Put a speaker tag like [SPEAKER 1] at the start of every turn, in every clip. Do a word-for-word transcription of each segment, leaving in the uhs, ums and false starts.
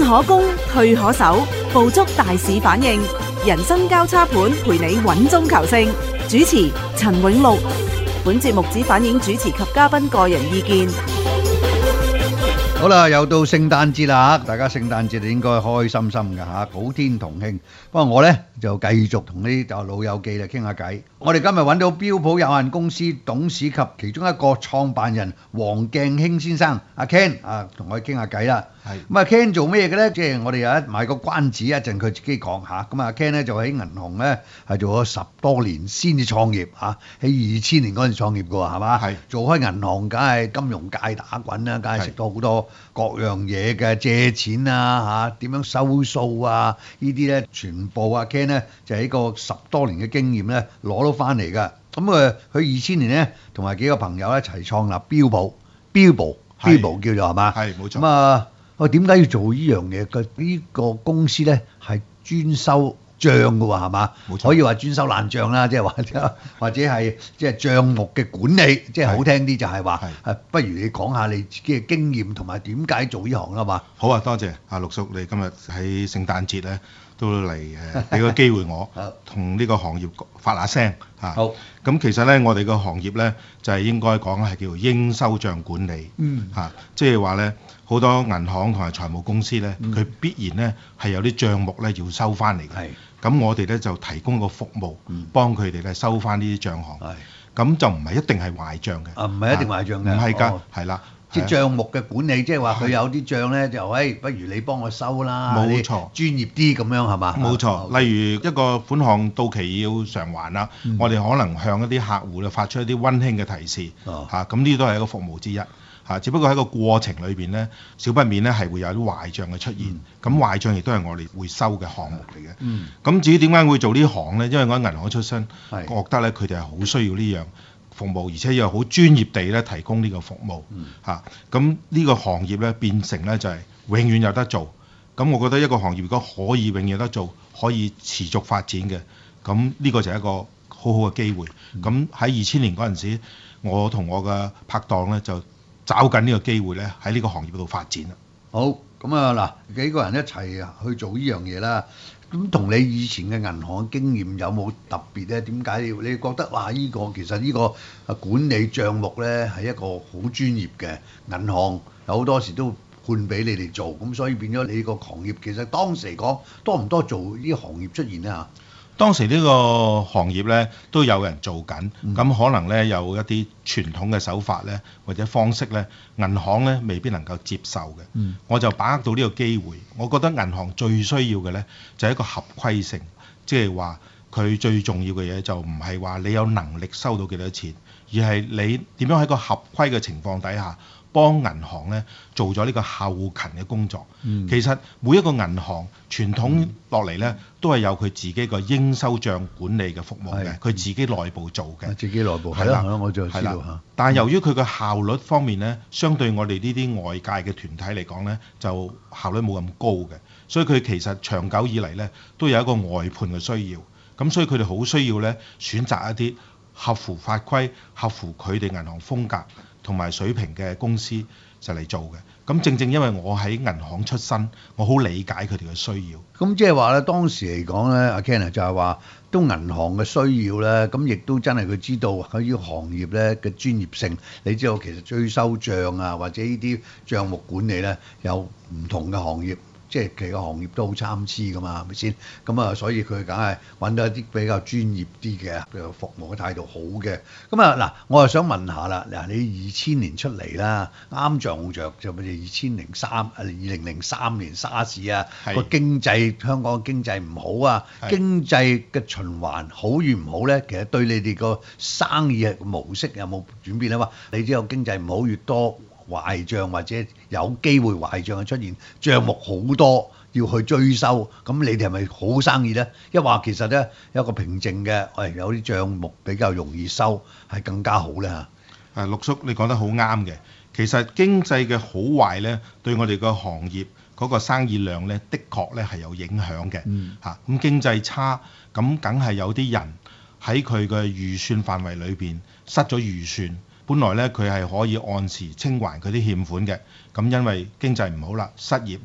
[SPEAKER 1] 可攻，退可守，捕捉大市反應，人生交叉盤陪你穩中求勝。主持陳永樂。本節目只反映主持及嘉賓個人意見。
[SPEAKER 2] 好啦，又到聖誕節啦，大家聖誕節應該開心心㗎吓，普天同慶。不過我呢就繼續同呢就老友記嚟傾下偈。我哋今日揾到標普有限公司董事及其中一個創辦人黃鏡興先生，阿 Ken 啊，同我哋傾下偈啦。係咁啊 ，Ken 做咩嘅呢？即係我哋有一賣個關子，一陣佢自己講下。咁啊 ，Ken 呢就喺銀行呢係做咗十多年先至創業嚇，喺二千年嗰陣創業嘅喎，係嘛？係做開銀行，梗係金融界打滾啦，梗係識到好多各樣嘢嘅借錢啊嚇，點樣收數啊？呢啲呢全部阿 Ken 呢就係一個十多年嘅經驗呢攞到翻嚟㗎。咁誒，佢二千年呢同埋幾個朋友一齊創立標普，標普標普叫做係嘛？係冇錯。咁啊，我點解要做呢樣嘢？佢呢個公司呢係專收帳嘅喎，係嘛？可以話專收爛帳啦，即係或者或者係即係帳目嘅管理，即係好聽啲就係話誒，不如你講下你自己嘅經驗同埋點解做呢行啦嘛？
[SPEAKER 3] 好啊，多謝阿陸叔，你今日喺聖誕節咧都嚟誒俾個機會我同呢個行業發下聲嚇。好，咁其實咧我哋個行業咧就係應該講係叫做應收帳管理，嗯嚇，即係話咧好多銀行同埋財務公司咧，佢必然咧係有啲帳目咧要收翻嚟嘅。咁我哋咧就提供個服務，幫佢哋咧收翻呢啲帳項。咁就唔係一定係壞帳嘅。啊，唔係一定壞帳嘅。唔係㗎，係啦。即係帳目嘅管理，即係話佢有啲帳咧就誒，不如你幫我收啦。冇錯。專業啲咁樣係嘛？冇錯。例如一個款項到期要償還啦，我哋可能向一啲客戶咧發出一啲溫馨嘅提示。哦。嚇，咁呢啲都係一個服務之一。嚇，只不過喺個過程裏邊咧，少不免咧係會有啲壞帳嘅出現。咁、嗯、壞帳亦都係我哋會收嘅項目嚟嘅。嗯。咁至於點解會做呢行咧？因為我喺銀行出身，覺得咧佢哋係好需要呢樣服務，而且又好專業地咧提供呢個服務。嗯。嚇，咁呢個行業咧變成咧就係永遠有得做。咁我覺得一個行業如果可以永遠有得做，可以持續發展嘅，咁呢個就係一個好好嘅機會。咁喺二千年嗰陣時，我同我嘅拍檔咧就找緊呢個機會咧，喺呢個行業度發展啦。好，咁啊嗱，幾個人一齊啊去做呢樣嘢啦。咁同你以前嘅銀行經驗有冇特別咧？點解你你覺得哇？呢個其實呢個啊管理帳目咧係一個好專業嘅銀行，有好多時都判俾你哋做，咁所以變咗你個行業其實當時嚟講多唔多做呢啲行業出現咧嚇？當時呢個行業咧都有人做緊，咁、嗯、可能咧有一啲傳統嘅手法咧或者方式咧，銀行咧未必能夠接受嘅。嗯、我就把握到呢個機會，我覺得銀行最需要嘅咧就係一個合規性，即係話佢最重要嘅嘢就唔係話你有能力收到幾多錢，而係你點樣喺個合規嘅情況底下幫銀行咧做咗呢個後勤嘅工作。嗯、其實每一個銀行傳統落嚟咧都係有佢自己個應收帳管理嘅服務嘅，佢自己內部做嘅。自己內部係啦，我就知道嚇。但係由於佢個效率方面咧，相對我哋呢啲外界嘅團體嚟講咧，就效率冇咁高嘅，所以佢其實長久以嚟咧都有一個外判嘅需要。咁所以佢哋好需要咧選擇一啲合乎法規、合乎佢哋銀行風格同埋水平嘅公司就嚟做嘅。咁正正因為我喺銀行出身，我好理解佢哋嘅需要。咁即係話咧，當時嚟講咧，阿 Ken 就係話都銀行嘅需要咧，咁亦都真係佢知道喺呢個行業咧嘅專業性。你知道其實追收帳啊，或者呢啲帳目管理咧，有唔同嘅行業。即係其實個行業都好參差㗎嘛，係咪先？咁啊，所以佢梗係揾到一啲比較專業啲嘅，譬如服務嘅態度好嘅。咁啊嗱，我又想問下啦，嗱，你二千年出嚟啦，啱撞着就咪二千零三啊，二零零三年沙士啊，個經濟香港經濟唔好啊，經濟嘅循環好與唔好咧，其實對你哋個生意嘅模式有冇轉變咧？話你知道經濟唔好越多壞帳或者有機會壞帳嘅出現，帳目好多要去追收，咁你哋係咪好生意咧？一話其實咧有一個平靜嘅，喂有啲帳目比較容易收，係更加好咧嚇。誒，陸叔你講得好啱嘅，其實經濟嘅好壞咧，對我哋個行業嗰個生意量咧，的確咧係有影響嘅。嗯。嚇，咁經濟差，咁梗係有啲人喺佢嘅預算範圍裏邊失咗預算。本來咧佢係可以按時清還佢啲欠款嘅，咁因為經濟唔好啦、失業啦，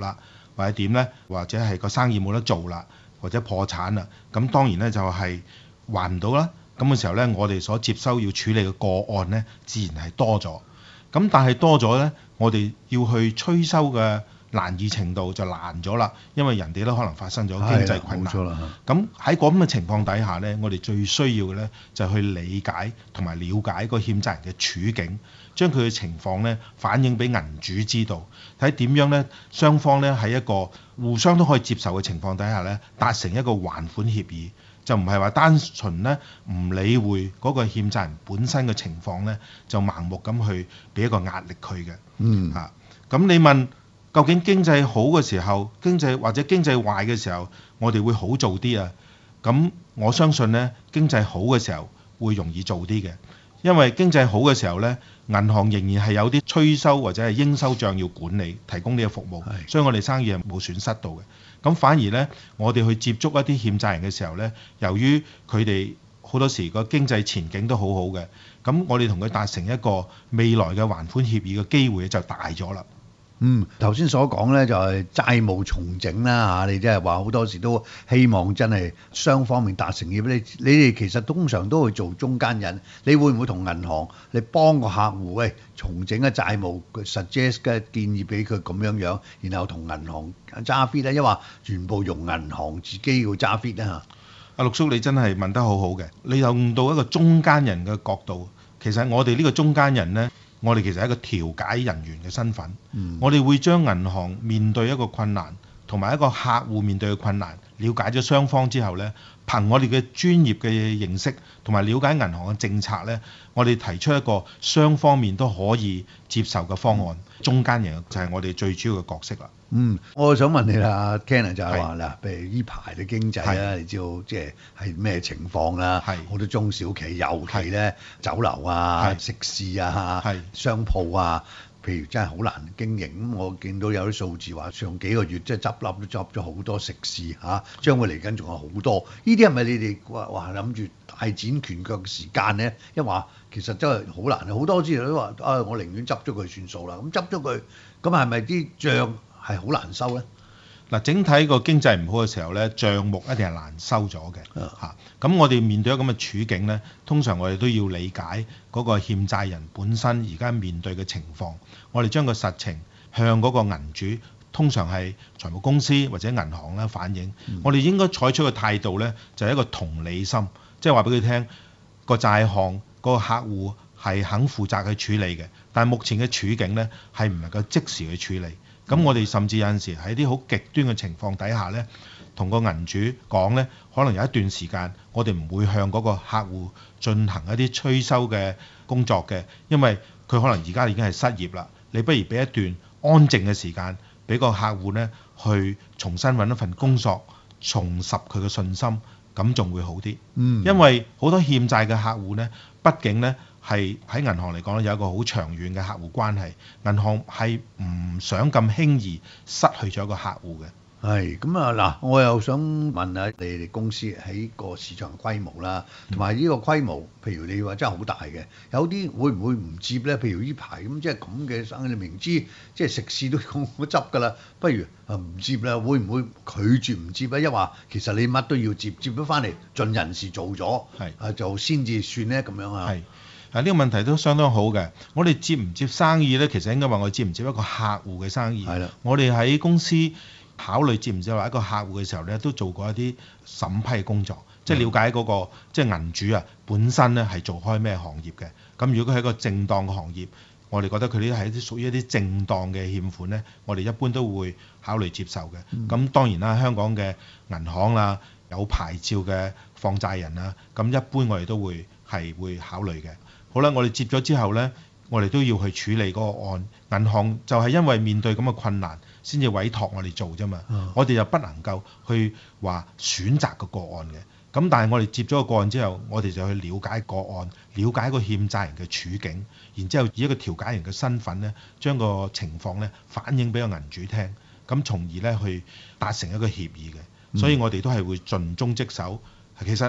[SPEAKER 3] 或者點呢？或者係個生意冇得做啦，或者破產啦，咁當然呢，就係還唔到啦。咁嘅時候呢，我哋所接收要處理嘅個案呢，自然係多咗。咁但係多咗呢，我哋要去催收嘅難易程度就難咗啦，因為人哋都可能發生咗經濟困難。咁喺咁嘅情況底下呢，我哋最需要嘅呢，就係去理解同埋了解個欠債人嘅處境，將佢嘅情況呢反映俾銀主知道，睇點樣呢，雙方呢喺一個互相都可以接受嘅情況底下呢，達成一個還款協議，就唔係話單純呢唔理會嗰個欠債人本身嘅情況呢，就盲目咁去俾一個壓力佢嘅。
[SPEAKER 2] 嗯
[SPEAKER 3] 啊，咁你問究竟經濟好嘅時候，經濟或者經濟壞嘅時候，我哋會好做啲啊？咁我相信呢，經濟好嘅時候會容易做啲嘅，因為經濟好嘅時候呢，銀行仍然係有啲催收或者係應收帳要管理，提供呢個服務，所以我哋生意係冇損失到嘅。咁反而呢，我哋去接觸一啲欠債人嘅時候呢，由於佢哋好多時個經濟前景都好好嘅，咁我哋同佢達成一個未來嘅還款協議嘅機會就大咗啦。
[SPEAKER 2] 嗯，頭先所講咧就係債務重整啦嚇，你即係話好多時都希望真係雙方面達成協議。你你哋其實通常都會做中間人，你會唔會同銀行你幫個客戶喂重整嘅債務 suggest 嘅建議俾佢咁樣樣，然後同銀行揸 fit 咧，因為全部用銀行自己要揸 fit 咧嚇？
[SPEAKER 3] 阿陸叔你真係問得好好嘅，你用到一個中間人嘅角度，其實我哋呢個中間人呢。我哋其實係一個調解人員嘅身份，嗯、我哋會將銀行面對一個困難，同埋一個客戶面對嘅困難，了解咗雙方之後呢，憑我哋嘅專業嘅認識同埋了解銀行嘅政策呢，我哋提出一個雙方面都可以接受嘅方案。嗯、中間人就係我哋最主要嘅角色啦。
[SPEAKER 2] 嗯，我想問你啦，Ken 就係話嗱，譬如呢排嘅經濟啦，你知道即係係咩情況啦？好多中小企，尤其咧酒樓啊、食肆啊、商鋪啊，譬如真係好難經營。咁我見到有啲數字話，上幾個月即係執笠都執咗好多食肆嚇，將會嚟緊仲有好多。呢啲係咪你哋話話諗住大展拳腳嘅時間咧？一話其實真係好難，好多之前都話啊，我寧願執咗佢算數啦。咁執咗佢，咁係咪啲帳係好難收咧？
[SPEAKER 3] 嗱，整體個經濟唔好嘅時候咧，帳目一定係難收咗嘅嚇。咁我哋面對咗咁嘅處境咧，通常我哋都要理解嗰個欠債人本身而家面對嘅情況。我哋將個實情向嗰個銀主，通常係財務公司或者銀行咧反映。嗯、我哋應該採取嘅態度咧，就係一個同理心，即係話俾佢聽個債項個客戶係肯負責去處理嘅，但係目前嘅處境咧係唔能夠即時去處理。咁我哋甚至有陣時喺啲好極端嘅情況底下呢，同個銀主講呢，可能有一段時間我哋唔會向嗰個客戶進行一啲催收嘅工作嘅，因為佢可能而家已經係失業啦。你不如俾一段安靜嘅時間，俾個客戶呢去重新揾一份工作，重拾佢嘅信心，咁仲會好啲。嗯，因為好多欠債嘅客戶呢，畢竟呢，係喺銀行嚟講有一個好長遠嘅客戶關係，銀行係唔想咁輕易失去咗一個客戶嘅。
[SPEAKER 2] 係咁啊嗱，我又想問下你哋公司喺個市場規模啦，同埋呢個規模，譬如你話真係好大嘅，有啲會唔會唔接咧？譬如呢排咁即係咁嘅生意，你明知即係食肆都咁執㗎啦，不如啊唔接啦？會唔會拒絕唔接咧？一話其實你乜都要接，接咗翻嚟盡人事做咗，係啊就先至算咧咁樣啊。係。
[SPEAKER 3] 啊！呢個問題都相當好嘅。我哋接唔接生意呢？其實應該話我哋接唔接一個客戶嘅生意。係啦。我哋喺公司考慮接唔接話一個客戶嘅時候呢，都做過一啲審批工作，即係了解嗰個即係銀主啊本身呢係做開咩行業嘅。咁如果佢係一個正當嘅行業，我哋覺得佢呢係一啲屬於一啲正當嘅欠款呢，我哋一般都會考慮接受嘅。咁、嗯、當然啦，香港嘅銀行啦、有牌照嘅放債人啦，咁一般我哋都會係會考慮嘅。好啦，我哋接咗之後呢，我哋都要去處理嗰個案。銀行就係因為面對咁嘅困難，先至委託我哋做啫嘛。嗯、我哋又不能夠去話選擇個個案嘅。咁但係我哋接咗個個案之後，我哋就去了解個案，了解個欠債人嘅處境，然之後以一個調解人嘅身份呢，將個情況呢反映俾個銀主聽，咁從而呢去達成一個協議嘅。所以我哋都係會盡忠職守。其實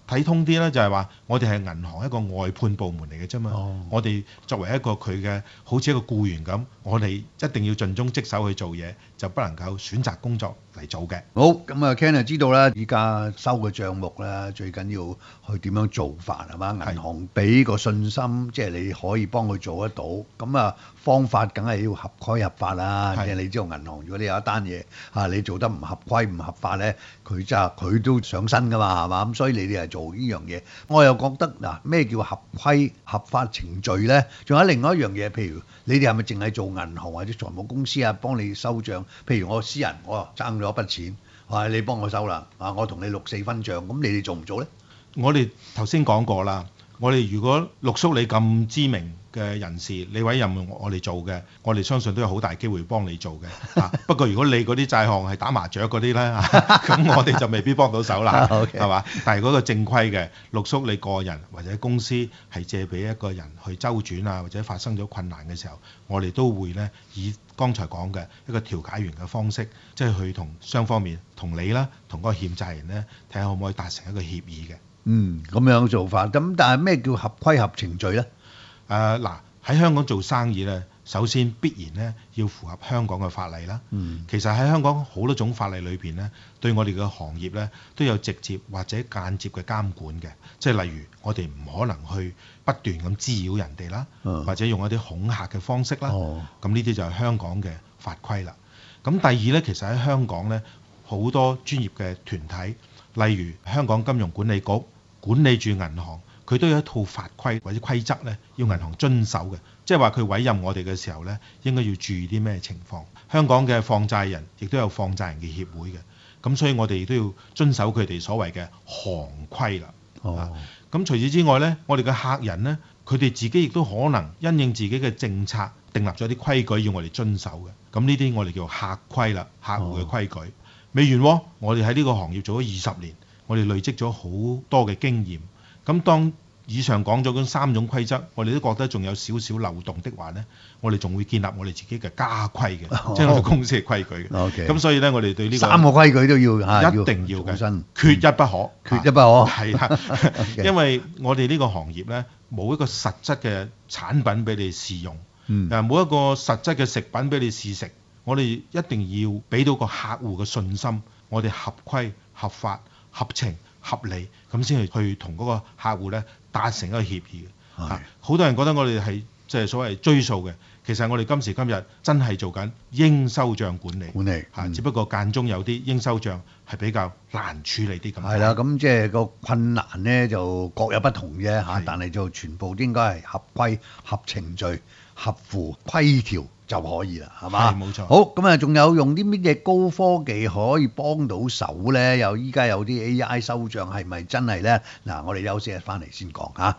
[SPEAKER 3] 睇通啲咧，就係話我哋係銀行一個外判部門嚟嘅啫嘛。
[SPEAKER 2] 哦
[SPEAKER 3] 我哋作為一個佢嘅好似一個僱員咁，我哋一定要盡忠職守去做嘢，就不能夠選擇工作嚟做嘅。
[SPEAKER 2] 好，咁啊 Ken 就知道啦，依家收嘅帳目啦，最緊要去點樣做法係嘛？銀行俾個信心，即係你可以幫佢做得到。咁啊方法梗係要合規合法啦。即係你知道銀行，如果你有一單嘢啊，你做得唔合規唔合法咧，佢就佢都上身噶嘛，係嘛？咁所以你哋係做呢樣嘢，我又覺得嗱，咩叫合規合法程序咧？仲有另外一樣嘢，譬如你哋係咪淨係做銀行或者財務公司啊，幫你收帳？譬如我私人，我爭咗一筆錢，啊你幫我收啦，啊我同你六四分帳，咁你哋做唔做咧？
[SPEAKER 3] 我哋頭先講過啦，我哋如果陸叔你咁知名嘅人士，你委任我哋做嘅，我哋相信都有好大機會幫你做嘅。啊，不過如果你嗰啲債項係打麻雀嗰啲咧，咁我哋就未必幫到手啦，係嘛？但係嗰個正規嘅，陸叔你個人或者公司係借俾一個人去周轉啊，或者發生咗困難嘅時候，我哋都會咧以剛才講嘅一個調解員嘅方式，即係去同雙方面，同你啦，同嗰個欠債人咧，睇下可唔可以達成一個協議嘅。
[SPEAKER 2] 嗯，咁樣做法，咁但係咩叫合規合程序咧？
[SPEAKER 3] 誒嗱喺香港做生意咧，首先必然咧要符合香港嘅法例啦。
[SPEAKER 2] 嗯，
[SPEAKER 3] 其實喺香港好多種法例裏邊咧，對我哋嘅行業咧都有直接或者間接嘅監管嘅。即係例如我哋唔可能去不斷咁滋擾人哋啦，
[SPEAKER 2] 嗯、
[SPEAKER 3] 或者用一啲恐嚇嘅方式啦。
[SPEAKER 2] 哦，
[SPEAKER 3] 咁呢啲就係香港嘅法規啦。咁第二咧，其實喺香港咧好多專業嘅團體，例如香港金融管理局管理住銀行，佢都有一套法規或者規則咧，要銀行遵守嘅。即係話佢委任我哋嘅時候咧，應該要注意啲咩情況？香港嘅放債人亦都有放債人嘅協會嘅，咁所以我哋亦都要遵守佢哋所謂嘅行規啦。
[SPEAKER 2] 哦，
[SPEAKER 3] 咁除此之外咧，我哋嘅客人咧，佢哋自己亦都可能因應自己嘅政策，訂立咗啲規矩要我哋遵守嘅。咁呢啲我哋叫客規啦，客戶嘅規矩。哦、未完喎，我哋喺呢個行業做咗二十年。我哋累積咗好多嘅經驗，咁當以上講咗嗰三種規則，我哋都覺得仲有少少漏洞的話呢，我哋仲會建立我哋自己嘅家規嘅，哦、即係我哋公司嘅規矩嘅。咁、okay. 所以呢，我哋對呢、呢個
[SPEAKER 2] 三個規矩都要嚇，
[SPEAKER 3] 一定要嘅，
[SPEAKER 2] 要
[SPEAKER 3] 缺一不可，
[SPEAKER 2] 缺一不可。
[SPEAKER 3] 係啦，因為我哋呢個行業呢，冇一個實質嘅產品俾你試用，
[SPEAKER 2] 嗯，
[SPEAKER 3] 冇一個實質嘅食品俾你試食，我哋一定要俾到個客戶嘅信心，我哋合規合法。合情合理咁先去去同嗰個客戶咧達成一個協議嘅。啊，好多人覺得我哋係即係所謂追數嘅，其實我哋今時今日真係做緊應收帳管理。
[SPEAKER 2] 管理嚇，
[SPEAKER 3] 嗯、只不過間中有啲應收帳係比較難處理啲咁。
[SPEAKER 2] 係啦，咁即係個困難咧就各有不同嘅嚇，但係就全部應該係合規、合程序、合乎規條就可以啦，係嘛？
[SPEAKER 3] 係冇錯。
[SPEAKER 2] 好，咁啊，仲有用啲乜嘢高科技可以幫到手咧？又依家有啲 A I 收帳係咪真係咧？嗱，我哋休息日翻嚟先講嚇。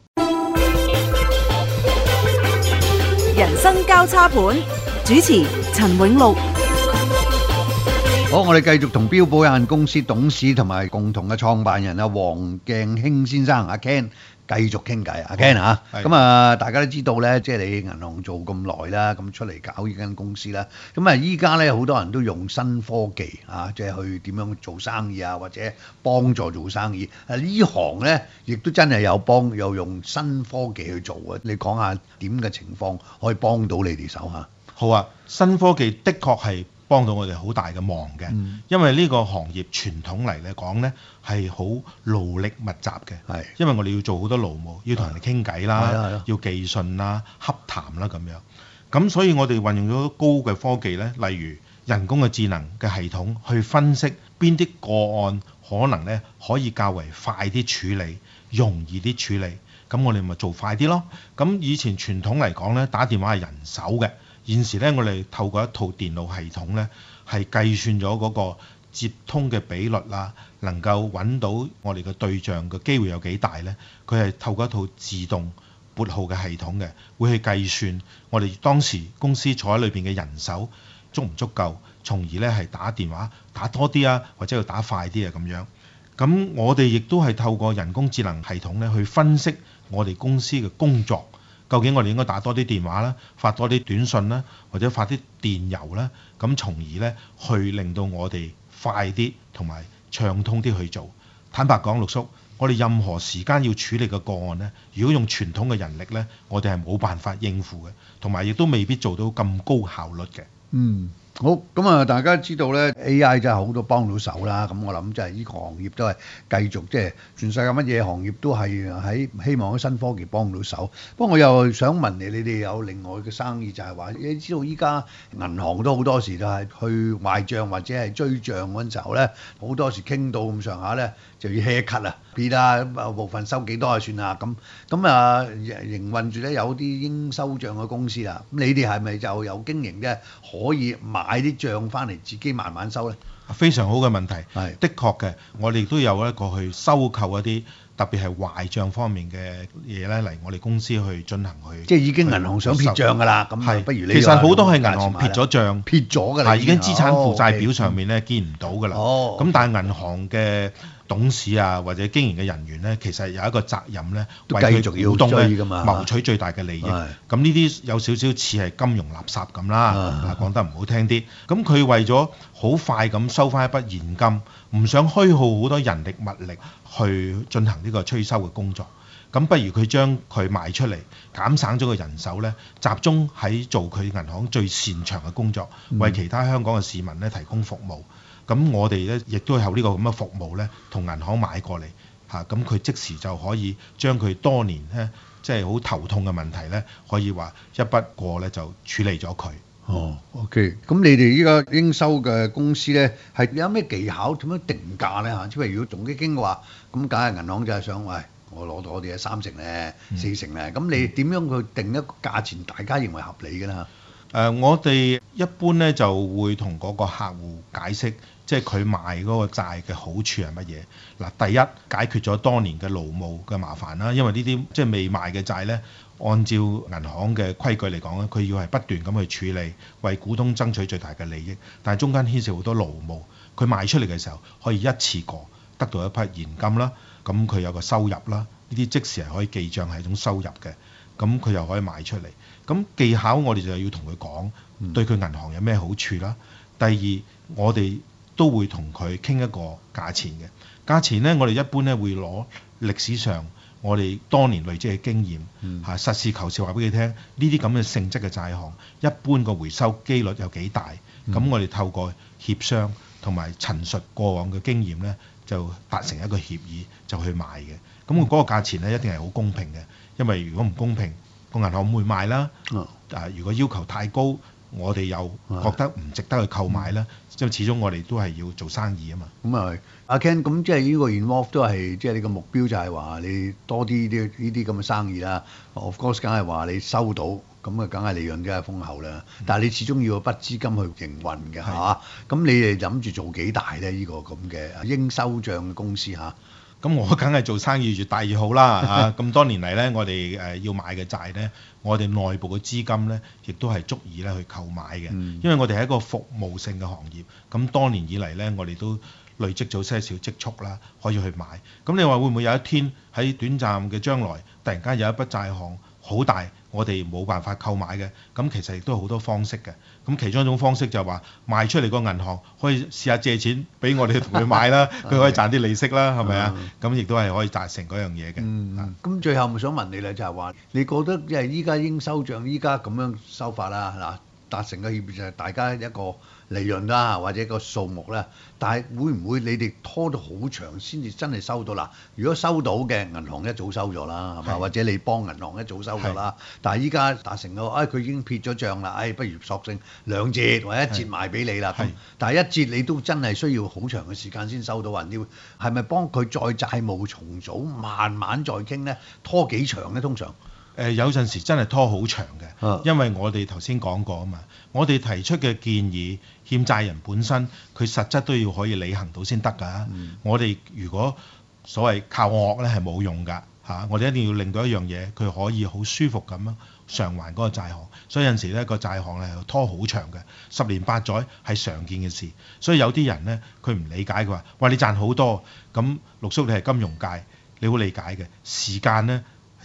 [SPEAKER 1] 人生交叉盤主持陳永六。
[SPEAKER 2] 好，我哋繼續同標寶有限公司董事同埋共同嘅創辦人啊黃鏡興先生阿 Ken 繼續傾偈。阿 Ken 嚇，咁啊大家都知道咧，即係你銀行做咁耐啦，咁出嚟搞呢間公司啦，咁啊依家咧好多人都用新科技啊，即係去點樣做生意啊，或者幫助做生意。啊呢行咧亦都真係有幫，又用新科技去做啊！你講下點嘅情況可以幫到你哋手嚇？
[SPEAKER 3] 好啊，新科技的確係幫到我哋好大嘅忙嘅，嗯、因為呢個行業傳統嚟嚟講呢係好勞力密集嘅，係因為我哋要做好多勞務，要同人哋傾偈啦，要寄信啦、洽談啦咁樣，咁所以我哋運用咗高嘅科技呢，例如人工嘅智能嘅系統去分析邊啲個案可能呢可以較為快啲處理、容易啲處理，咁我哋咪做快啲咯。咁以前傳統嚟講呢，打電話係人手嘅。現時咧，我哋透過一套電腦系統咧，係計算咗嗰個接通嘅比率啦，能夠揾到我哋嘅對象嘅機會有幾大咧？佢係透過一套自動撥號嘅系統嘅，會去計算我哋當時公司坐喺裏邊嘅人手足唔足夠，從而咧係打電話打多啲啊，或者要打快啲啊咁樣。咁我哋亦都係透過人工智能系統咧去分析我哋公司嘅工作。究竟我哋應該打多啲電話啦，發多啲短信啦，或者發啲電郵啦，咁從而咧去令到我哋快啲同埋暢通啲去做。坦白講，陸叔我哋任何時間要處理嘅個案呢，如果用傳統嘅人力呢，我哋係冇辦法應付嘅，同埋亦都未必做到咁高效率嘅。
[SPEAKER 2] 嗯。好，咁啊，大家知道咧 A I 真係好多幫到手啦。咁我諗即係呢個行業都係繼續，即係全世界乜嘢行業都係喺希望啲新科技幫到手。不過我又想問你，你哋有另外嘅生意就係話，你知道依家銀行都好多時就係去壞賬或者係追賬嗰陣時候咧，好多時傾到咁上下咧就要 haircut 啊，撇啊，咁部分收幾多就算啦。咁咁啊營運住咧有啲應收賬嘅公司啦。咁你哋係咪就有經營嘅可以買啲帳翻嚟自己慢慢收咧？
[SPEAKER 3] 非常好嘅問題，
[SPEAKER 2] 係
[SPEAKER 3] 的確嘅，我哋都有一個去收購一啲特別係壞帳方面嘅嘢咧嚟我哋公司去進行去，
[SPEAKER 2] 即係已經銀行想撇帳㗎啦，咁
[SPEAKER 3] 係
[SPEAKER 2] 不如你
[SPEAKER 3] 其實好多係
[SPEAKER 2] 係
[SPEAKER 3] 銀行撇咗帳，
[SPEAKER 2] 撇咗㗎啦，
[SPEAKER 3] 係已經資產負債表
[SPEAKER 2] 哦
[SPEAKER 3] 上面咧見唔到㗎啦。
[SPEAKER 2] 哦
[SPEAKER 3] 咁但係銀行嘅董事啊或者經營嘅人員咧，其實有一個責任咧，
[SPEAKER 2] 都
[SPEAKER 3] 為佢
[SPEAKER 2] 繼續要
[SPEAKER 3] 股東咧
[SPEAKER 2] 追㗎嘛
[SPEAKER 3] 謀取最大嘅利益。
[SPEAKER 2] 係
[SPEAKER 3] 咁呢啲有少少似係金融垃圾咁啦，
[SPEAKER 2] 啊
[SPEAKER 3] 嗱講得唔好聽啲。咁佢為咗好快咁收翻一筆現金，唔想虛耗好多人力物力去進行呢個催收嘅工作。咁不如佢將佢賣出嚟，減省咗個人手咧，集中喺做佢銀行最擅長嘅工作，
[SPEAKER 2] 嗯
[SPEAKER 3] 為其他香港嘅市民咧提供服務。咁我哋咧亦都有呢個咁嘅服務咧，同銀行買過嚟嚇，咁佢即時就可以將佢多年咧即係好頭痛嘅問題咧，可以話一筆過咧就處理咗佢。
[SPEAKER 2] 哦，OK，咁你哋依家應收嘅公司咧，係有咩技巧點樣定價咧嚇？即係如果總基經嘅話，咁梗係銀行就係想，喂，我攞到我哋嘅三成咧、
[SPEAKER 3] 嗯
[SPEAKER 2] 四成咧，咁你點樣去定一個價錢，大家認為合理嘅啦？
[SPEAKER 3] 誒、呃，我哋一般咧就會同嗰個客戶解釋，即係佢賣嗰個債嘅好處係乜嘢。嗱，第一解決咗多年嘅勞務嘅麻煩啦，因為呢啲即係未賣嘅債咧，按照銀行嘅規矩嚟講咧，佢要係不斷咁去處理，為股東爭取最大嘅利益。但係中間牽涉好多勞務，佢賣出嚟嘅時候可以一次過得到一筆現金啦，咁佢有個收入啦，呢啲即時係可以記帳係一種收入嘅，咁佢又可以賣出嚟。咁技巧我哋就要同佢講，對佢銀行有咩好處啦。第二，我哋都會同佢傾一個價錢嘅價錢呢，我哋一般咧會攞歷史上我哋多年累積嘅經驗，嚇、
[SPEAKER 2] 嗯、
[SPEAKER 3] 實事求是話俾佢聽，呢啲咁嘅性質嘅債項，一般個回收機率有幾大？咁、嗯、我哋透過協商同埋陳述過往嘅經驗呢，就達成一個協議就去賣嘅。咁我嗰個價錢呢，一定係好公平嘅，因為如果唔公平，個銀行唔會賣啦。
[SPEAKER 2] 哦、
[SPEAKER 3] 啊，如果要求太高，我哋又覺得唔值得去購買啦。即係、嗯、始終我哋都係要做生意啊嘛。
[SPEAKER 2] 咁啊，阿 Ken，咁即係呢個 involve 都係即係你個目標就係話你多啲啲呢啲咁嘅生意啦。Of course，梗係話你收到咁啊，梗係利潤梗係豐厚啦。嗯、但係你始終要有筆資金去營運嘅嚇。咁的你哋諗住做幾大咧？呢、呢個咁嘅應收帳嘅公司嚇。
[SPEAKER 3] 咁我梗係做生意越大越好啦嚇！咁多年嚟咧，我哋誒要買嘅債咧，我哋內部嘅資金咧，亦都係足以咧去購買嘅。
[SPEAKER 2] 嗯、
[SPEAKER 3] 因為我哋係一個服務性嘅行業，咁多年以嚟咧，我哋都累積咗些少積蓄啦，可以去買。咁你話會唔會有一天喺短暫嘅將來，突然間有一筆債項好大，我哋冇辦法購買嘅？咁其實亦都有好多方式嘅。咁其中一種方式就係話賣出嚟個銀行可以試下借錢俾我哋同佢買啦，佢可以賺啲利息啦，係咪啊？咁亦都係可以達成嗰樣嘢嘅。
[SPEAKER 2] 嗯，咁最後我想問你咧，就係話你覺得即係依家應收帳，依家咁樣收法啦，嗱達成嘅協議就係大家一個利潤啦，或者一個數目啦，但係會唔會你哋拖到好長先至真係收到啦？如果收到嘅銀行一早收咗啦，係嘛？
[SPEAKER 3] 係
[SPEAKER 2] 或者你幫銀行一早收咗啦，但係依家達成個，哎佢已經撇咗帳啦，哎不如索性兩折或者一折賣俾你啦。咁但係一折你都真係需要好長嘅時間先收到，還要係咪幫佢再債務重組，慢慢再傾咧？拖幾長咧？通常？
[SPEAKER 3] 誒、呃、有陣時真係拖好長嘅，
[SPEAKER 2] 啊、
[SPEAKER 3] 因為我哋頭先講過啊嘛，我哋提出嘅建議，欠債人本身佢實質都要可以履行到先得㗎。嗯、我哋如果所謂靠惡咧係冇用㗎嚇、啊，我哋一定要令到一樣嘢，佢可以好舒服咁樣償還嗰個債項。所以有陣時咧個債項係拖好長嘅，十年八載係常見嘅事。所以有啲人咧佢唔理解，佢話：喂，你賺好多，咁陸叔你係金融界，你好理解嘅時間咧。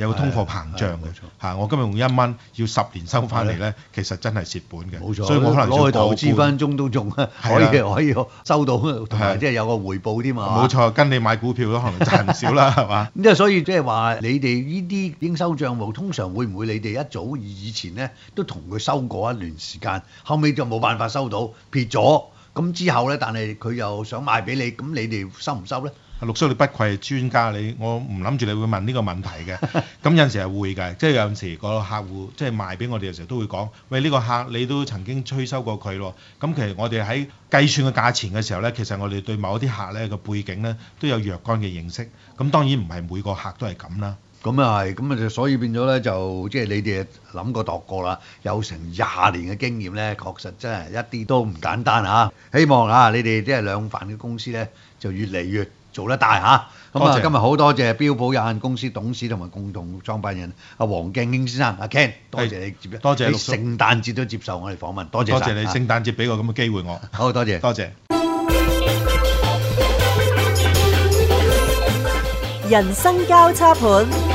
[SPEAKER 3] 有個通貨膨脹嘅嚇。我今日用一蚊要十年收翻嚟咧，其實真係蝕本嘅。
[SPEAKER 2] 冇錯，
[SPEAKER 3] 所以我可能
[SPEAKER 2] 攞去投資分鐘都仲可以可以收到，同埋即係有個回報添嘛。
[SPEAKER 3] 冇錯，跟你買股票都可能賺唔少啦，係嘛？
[SPEAKER 2] 咁即係所以即係話你哋呢啲應收帳務，通常會唔會你哋一早以前咧都同佢收過一段時間，後尾就冇辦法收到撇咗，咁之後咧，但係佢又想賣俾你，咁你哋收唔收咧？
[SPEAKER 3] 陸叔，你不愧係專家，你我唔諗住你會問呢個問題嘅。咁有陣時係會㗎，即係有陣時個客戶即係賣俾我哋嘅時候都會講：喂，呢個客你都曾經催收過佢咯。咁其實我哋喺計算嘅價錢嘅時候咧，其實我哋對某一啲客咧個背景咧都有若干嘅認識。咁當然唔係每個客都係咁啦。
[SPEAKER 2] 咁啊係，咁啊就所以變咗咧就即係你哋諗過度過啦，有成廿年嘅經驗咧，確實真係一啲都唔簡單嚇。希望啊你哋即係兩範嘅公司咧就越嚟越做得大嚇。咁啊今日好多謝標普有限公司董事同埋共同創辦人阿黃敬興先生阿 Ken， 多謝你接，
[SPEAKER 3] 多謝
[SPEAKER 2] 你聖誕節都接受我哋訪問，多謝
[SPEAKER 3] 多謝你聖誕節俾個咁嘅機會我。
[SPEAKER 2] 好多謝，
[SPEAKER 3] 多謝。
[SPEAKER 1] 人生交叉盤。